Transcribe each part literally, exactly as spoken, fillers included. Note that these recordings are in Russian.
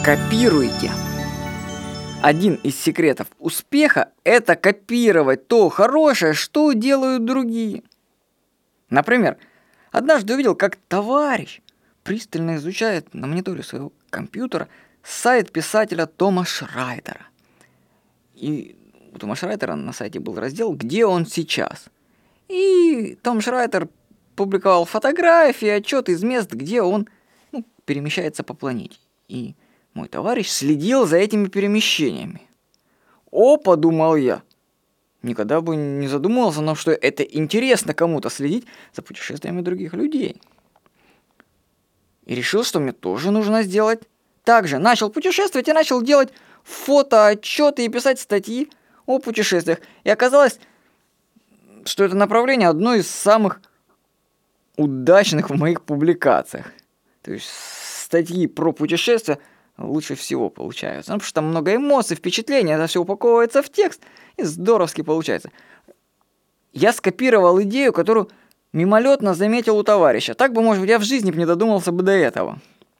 Копируйте. Один из секретов успеха – это копировать то хорошее, что делают другие. Например, однажды увидел, как товарищ пристально изучает на мониторе своего компьютера сайт писателя Тома Шрайдера. И у Тома Шрайдера на сайте был раздел «Где он сейчас?». И Том Шрайдер публиковал фотографии, отчеты из мест, где он ну, перемещается по планете. И мой товарищ следил за этими перемещениями. О, подумал я, никогда бы не задумывался, но что это интересно кому-то следить за путешествиями других людей. И решил, что мне тоже нужно сделать так же. Начал путешествовать и начал делать фотоотчеты и писать статьи о путешествиях. И оказалось, что это направление одно из самых удачных в моих публикациях. То есть статьи про путешествия лучше всего получаются. Ну, потому что там много эмоций, впечатлений, это все упаковывается в текст, и здоровски получается. Я скопировал идею, которую мимолетно заметил у товарища. Так бы, может быть, я в жизни бы не додумался бы до этого.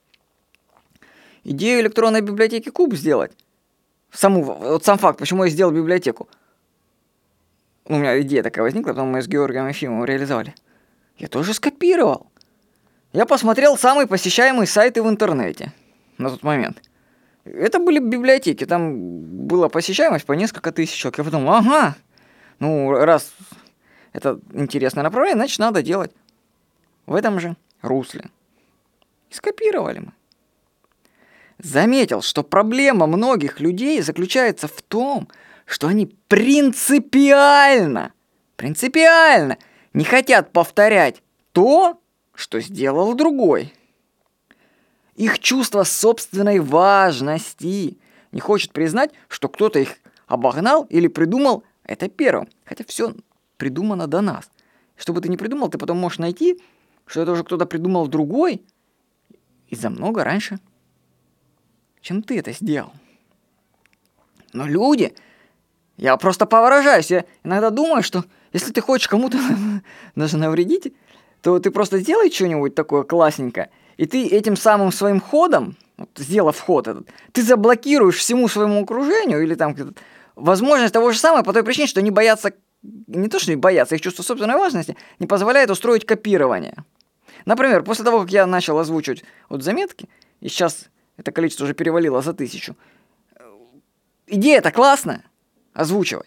Идею электронной библиотеки Куб сделать. Саму, вот сам факт, почему я сделал библиотеку. У меня идея такая возникла, потом мы с Георгием Ефимовым реализовали. Я тоже скопировал. Я посмотрел самые посещаемые сайты в интернете на тот момент. Это были библиотеки, там была посещаемость по несколько тысяч человек. Я подумал, ага, ну раз это интересное направление, значит надо делать в этом же русле. И скопировали мы. Заметил, что проблема многих людей заключается в том, что они принципиально, принципиально не хотят повторять то, что сделал другой. Их чувство собственной важности не хочет признать, что кто-то их обогнал или придумал это первым. Хотя все придумано до нас. Что бы ты ни придумал, ты потом можешь найти, что это уже кто-то придумал другой и за много раньше, чем ты это сделал. Но люди, я просто повыражаюсь, я иногда думаю, что если ты хочешь кому-то даже навредить, то ты просто сделай что-нибудь такое классненькое, и ты этим самым своим ходом, вот, сделав ход этот, ты заблокируешь всему своему окружению или там возможность того же самого по той причине, что они боятся, не то что не боятся, их чувство собственной важности не позволяет устроить копирование. Например, после того, как я начал озвучивать вот заметки, и сейчас это количество уже перевалило за тысячу, идея-то классная, озвучивать.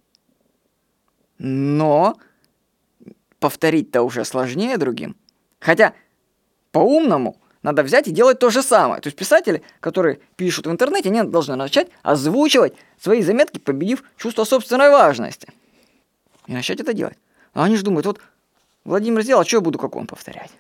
Но повторить-то уже сложнее другим. Хотя по-умному надо взять и делать то же самое. То есть писатели, которые пишут в интернете, они должны начать озвучивать свои заметки, победив чувство собственной важности. И начать это делать. А они же думают, вот Владимир сделал, а что я буду как он повторять?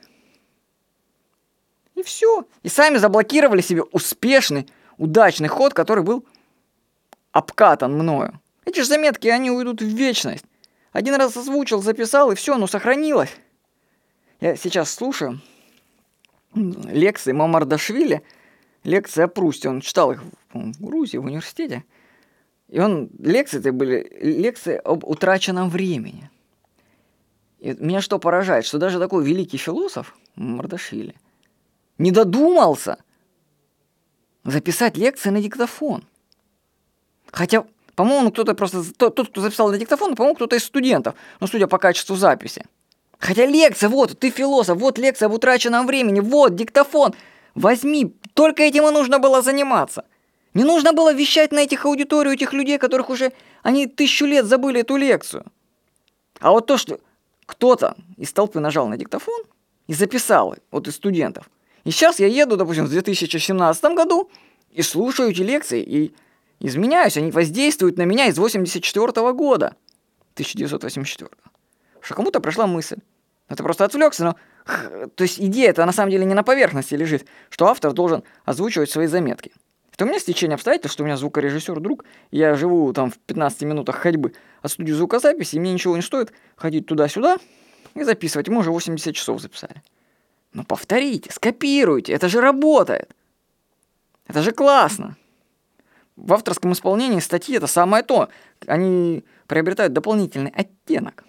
И все. И сами заблокировали себе успешный, удачный ход, который был обкатан мною. Эти же заметки, они уйдут в вечность. Один раз озвучил, записал, и все, оно сохранилось. Я сейчас слушаю лекции Мамардашвили, лекции о Прусте. Он читал их в Грузии, в университете. И он, лекции это были лекции об утраченном времени. И меня что поражает, что даже такой великий философ Мамардашвили не додумался записать лекции на диктофон. Хотя, по-моему, кто-то просто... Тот, кто записал на диктофон, по-моему, кто-то из студентов. Ну, судя по качеству записи. Хотя лекция, вот, ты философ, вот лекция об утраченном времени, вот, диктофон. Возьми, только этим и нужно было заниматься. Не нужно было вещать на этих аудиторию этих людей, которых уже... Они тысячу лет забыли эту лекцию. А вот то, что кто-то из толпы нажал на диктофон и записал, вот из студентов. И сейчас я еду, допустим, в две тысячи семнадцатом году и слушаю эти лекции, и... изменяюсь, они воздействуют на меня из восемьдесят четвёртого года. тысяча девятьсот восемьдесят четвёртого. Что кому-то пришла мысль. Это просто отвлекся, но... То есть идея-то на самом деле не на поверхности лежит, что автор должен озвучивать свои заметки. Это у меня стечение обстоятельств, что у меня звукорежиссер друг, я живу там в пятнадцати минутах ходьбы от студии звукозаписи, и мне ничего не стоит ходить туда-сюда и записывать. Мы уже восемьдесят часов записали. Но повторите, скопируйте, это же работает. Это же классно. В авторском исполнении статьи это самое то. Они приобретают дополнительный оттенок.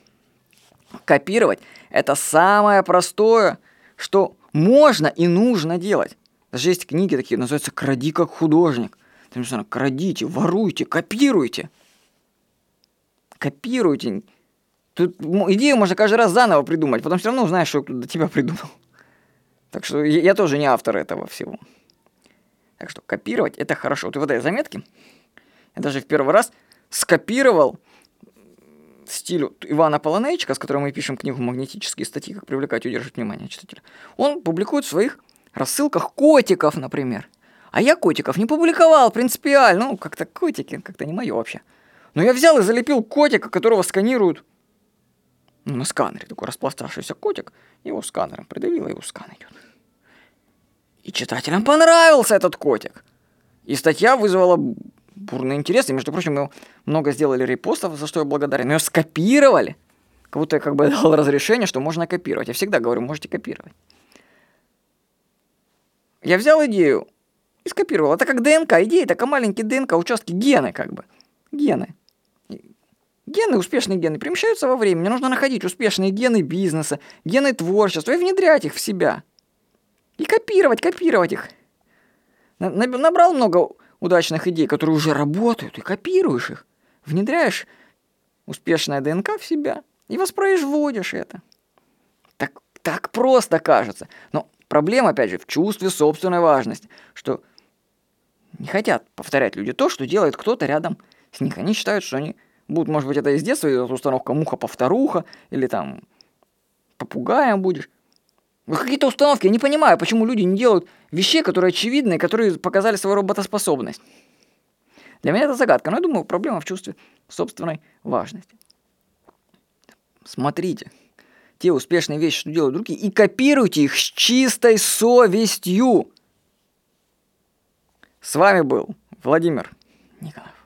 Копировать – это самое простое, что можно и нужно делать. Даже есть книги такие, называются «Кради как художник». Там написано: крадите, воруйте, копируйте. Копируйте. Тут идею можно каждый раз заново придумать, потом все равно узнаешь, что кто-то до тебя придумал. Так что я, я тоже не автор этого всего. Так что копировать — это хорошо. Вот в этой заметке я даже в первый раз скопировал стилю Ивана Полонейчика, с которым мы пишем книгу «Магнетические статьи. Как привлекать и удерживать внимание читателя». Он публикует в своих рассылках котиков, например. А я котиков не публиковал принципиально. Ну, как-то котики, как-то не мое вообще. Но я взял и залепил котика, которого сканируют, ну, на сканере. Такой распластавшийся котик. Его сканером придавило, его скан идет. И читателям понравился этот котик. И статья вызвала бурный интерес. И, между прочим, мы много сделали репостов, за что я благодарен. Но ее скопировали. Как будто я как бы дал разрешение, что можно копировать. Я всегда говорю, можете копировать. Я взял идею и скопировал. Это как ДНК. Идея — это как маленькие ДНК, участки, гены как бы. Гены. Гены, успешные гены, перемещаются во времени. Нужно находить успешные гены бизнеса, гены творчества и внедрять их в себя. И копировать, копировать их. Набрал много удачных идей, которые уже работают, и копируешь их. Внедряешь успешное ДНК в себя и воспроизводишь это. Так, так просто кажется. Но проблема, опять же, в чувстве собственной важности, что не хотят повторять люди то, что делает кто-то рядом с них. Они считают, что они будут, может быть, это из детства идет установка муха-повторуха, или там попугаем будешь. Какие-то установки, я не понимаю, почему люди не делают вещей, которые очевидны, которые показали свою работоспособность. Для меня это загадка, но я думаю, проблема в чувстве собственной важности. Смотрите, те успешные вещи, что делают другие, и копируйте их с чистой совестью. С вами был Владимир Никонов.